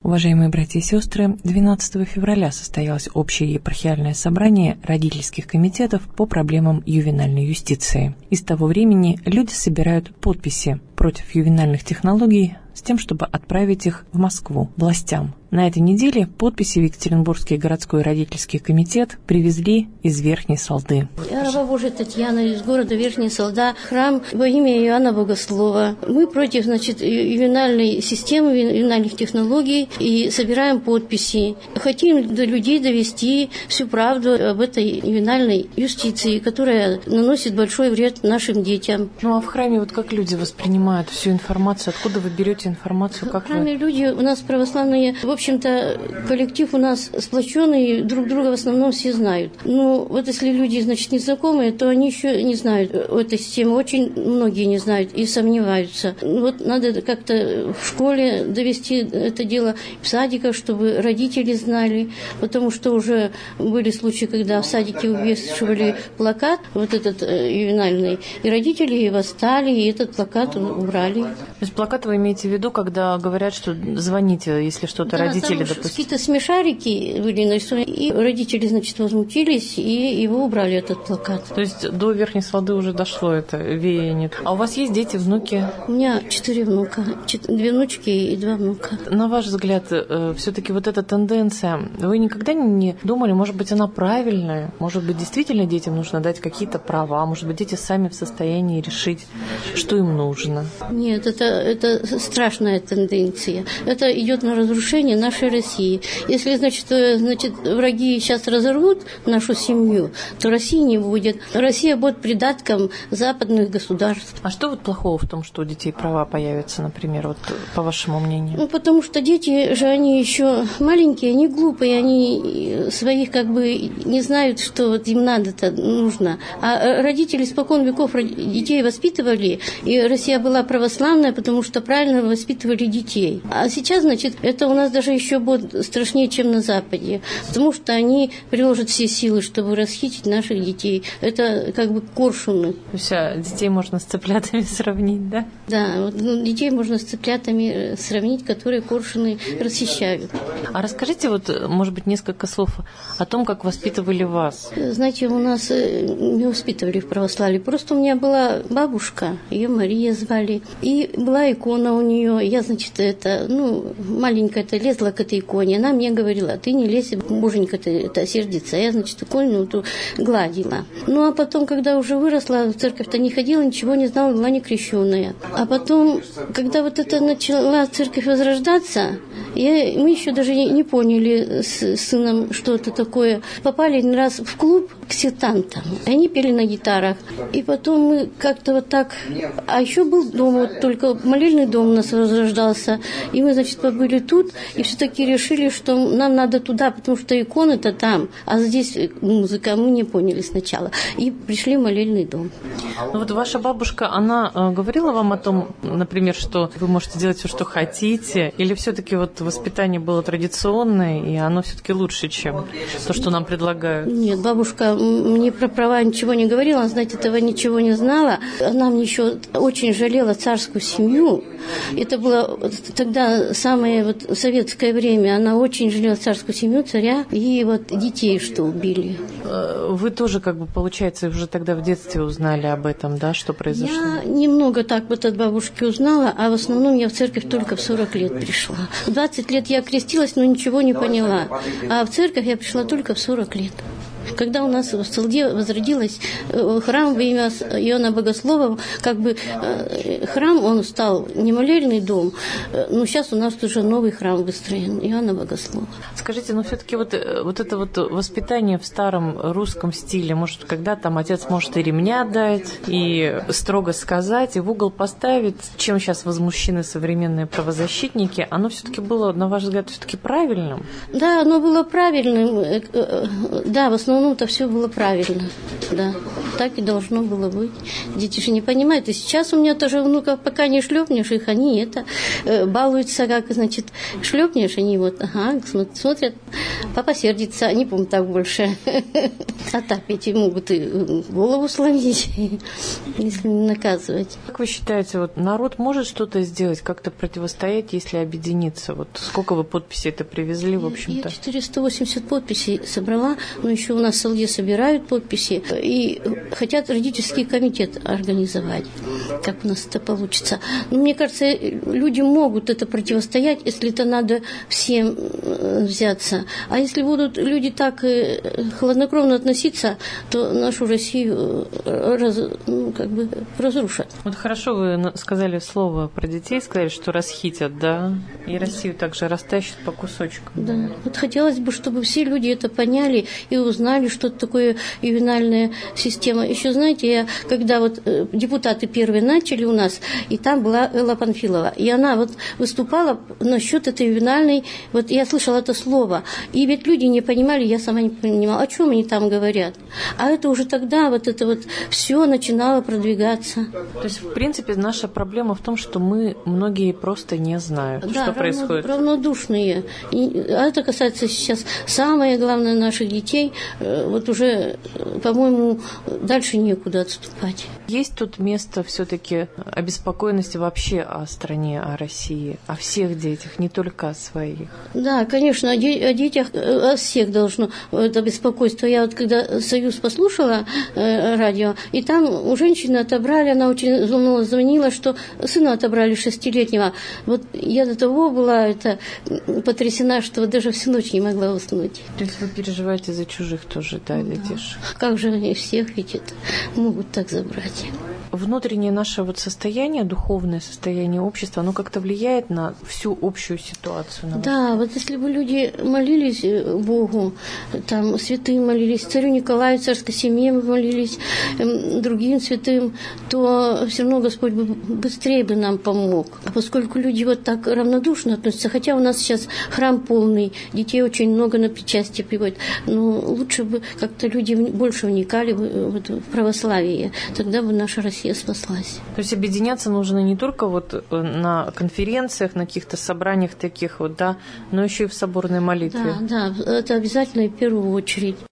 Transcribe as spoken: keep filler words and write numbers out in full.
Уважаемые братья и сестры, двенадцатого февраля состоялось общее епархиальное собрание родительских комитетов по проблемам ювенальной юстиции. И с того времени люди собирают подписи против ювенальных технологий с тем, чтобы отправить их в Москву властям. На этой неделе подписи в Екатеринбургский городской родительский комитет привезли из Верхней Салды. Я раба Божия Татьяна из города Верхняя Салда, храм во имя Иоанна Богослова. Мы против, значит, ювенальной системы, ювенальных технологий и собираем подписи. Хотим до людей довести всю правду об этой ювенальной юстиции, которая наносит большой вред нашим детям. Ну а в храме вот как люди воспринимают всю информацию? Откуда вы берете информацию? Как в храме вы... люди у нас православные, в общем-то, коллектив у нас сплоченный, друг друга в основном все знают. Ну, вот если люди, значит, незнакомые, то они еще не знают этой системы. Очень многие не знают и сомневаются. Вот надо как-то в школе довести это дело, в садиках, чтобы родители знали, потому что уже были случаи, когда в садике вывешивали плакат, вот этот ювенальный, и родители восстали, и этот плакат убрали. То есть плакат вы имеете в виду, когда говорят, что звоните, если что-то да, родители, там допустим. Какие-то смешарики были нарисованы, и родители, значит, возмутились, и его убрали, этот плакат. То есть до Верхней Салды уже дошло это веяние. А у вас есть дети, внуки? У меня четыре внука, две внучки и два внука. На ваш взгляд, все-таки вот эта тенденция, вы никогда не думали, может быть, она правильная? Может быть, действительно детям нужно дать какие-то права? Может быть, дети сами в состоянии решить, что им нужно? Нет, это, это страшная тенденция. Это идет на разрушение нашей России. Если, значит, значит, враги сейчас разорвут нашу семью, то России не будет. Россия будет придатком западных государств. А что вот плохого в том, что у детей права появятся, например, вот по вашему мнению? Ну, потому что дети же, они еще маленькие, они глупые, они своих как бы не знают, что вот им надо-то, нужно. А родители испокон веков детей воспитывали, и Россия была православная, потому что правильно воспитывали детей. А сейчас, значит, это у нас даже еще будет страшнее, чем на Западе, потому что они приложат все силы, чтобы расхитить наших детей. Это как бы коршуны. То есть а, детей можно с цыплятами сравнить, да? Да, вот, ну, детей можно с цыплятами сравнить, которые коршуны расхищают. А расскажите, вот, может быть, несколько слов о том, как воспитывали вас. Знаете, у нас не воспитывали в православии. Просто у меня была бабушка, ее Мария звали, и была икона у нее. Я, значит, это, ну, маленькая-то лезла к этой иконе. Она мне говорила: ты не лезь, боженька-то это сердится. Я, значит, икону эту гладила. Ну, а потом, когда уже выросла, в церковь-то не ходила, ничего не знала, была не крещенная. А потом, когда вот это начала церковь возрождаться, я, мы еще даже не, не поняли с сыном, что это такое. Попали один раз в клуб к сектантам. Они пели на гитарах. И потом мы как-то вот так... А еще был дом, вот только молельный дом у нас возрождался. И мы, значит, побыли тут, и все-таки решили, что нам надо туда, потому что иконы-то там, а здесь музыка. Мы не поняли сначала. И пришли в молельный дом. Ну вот ваша бабушка, она э, говорила вам о том, например, что вы можете делать все, что хотите, или все-таки вот воспитание было традиционное, и оно все-таки лучше, чем то, что нам предлагают? Нет, бабушка мне про права ничего не говорила, она, знаете, этого ничего не знала. Она мне еще очень жалела царскую семью. Это было тогда самое вот советское время. Она очень жалела царскую семью, царя и вот детей, что убили. Вы тоже, как бы, получается, уже тогда в детстве узнали об этом, да, что произошло? Я немного так вот от бабушки узнала, а в основном я в церковь только в сорок лет пришла. В двадцать лет я крестилась, но ничего не поняла. А в церковь я пришла только в сорок лет. Когда у нас в Салде возродилась храм во имя Иоанна Богослова, как бы храм, он стал не молельный дом, но сейчас у нас уже новый храм выстроен, Иоанна Богослова. Скажите, но все-таки вот, вот это вот воспитание в старом русском стиле, может, когда там отец может и ремня дать, и строго сказать, и в угол поставить, чем сейчас возмущены современные правозащитники, оно все-таки было, на ваш взгляд, все-таки правильным? Да, оно было правильным, да, в основном Ну-то все было правильно, да, так и должно было быть. Дети же не понимают. И сейчас у меня тоже внуков, пока не шлепнешь их, они это э, балуются, как, значит, шлепнешь, они вот, ага, смотрят. папа сердится, не помню так больше. А так эти могут и голову сломить, если не наказывать. Как вы считаете, вот народ может что-то сделать, как-то противостоять, если объединиться? Вот сколько вы подписей это привезли, в общем-то? Я четыреста восемьдесят подписей собрала, но еще у нас в Салде собирают подписи и хотят родительский комитет организовать. Как у нас это получится? Но мне кажется, люди могут это противостоять, если это надо всем взяться. А если будут люди так хладнокровно относиться, то нашу Россию раз, ну, как бы разрушат. Вот хорошо вы сказали слово про детей, сказали, что расхитят, да? И Россию также растащат по кусочкам. Да. Вот хотелось бы, чтобы все люди это поняли и узнали, что это такое ювенальная система. Еще, знаете, я, когда вот депутаты первые начали у нас, и там была Элла Панфилова, и она вот выступала насчет этой ювенальной, вот я слышала это слово, и ведь люди не понимали, я сама не понимала, о чем они там говорят. А это уже тогда вот это вот все начинало продвигаться. То есть, в принципе, наша проблема в том, что мы многие просто не знают, да, что равно, происходит. Равнодушные. И, а это касается сейчас самое главное наших детей. Вот уже, по-моему, дальше некуда отступать. Есть тут место все-таки обеспокоенности вообще о стране, о России, о всех детях, не только о своих? Да, конечно, о, де- о детях, о всех должно это беспокойство. Я вот когда «Союз» послушала э, радио, и там у женщины отобрали, она очень звонила, что сына отобрали шестилетнего. Вот я до того была это, потрясена, что даже всю ночь не могла уснуть. То есть вы переживаете за чужих тоже, да, да. детишек? Как же они всех ведь это могут так забрать? Внутреннее наше вот состояние, духовное состояние общества, оно как-то влияет на всю общую ситуацию? На да, вот если бы люди молились Богу, там святые молились, царю Николаю, царской семье молились, другим святым, то все равно Господь бы быстрее бы нам помог. А поскольку люди вот так равнодушно относятся, хотя у нас сейчас храм полный, детей очень много на причастие приводят, но лучше бы как-то люди больше вникали в православие, тогда бы наша Россия спаслась. То есть объединяться нужно не только вот на конференциях, на каких-то собраниях таких вот, да, но еще и в соборной молитве. Да, да, это обязательно и в первую очередь.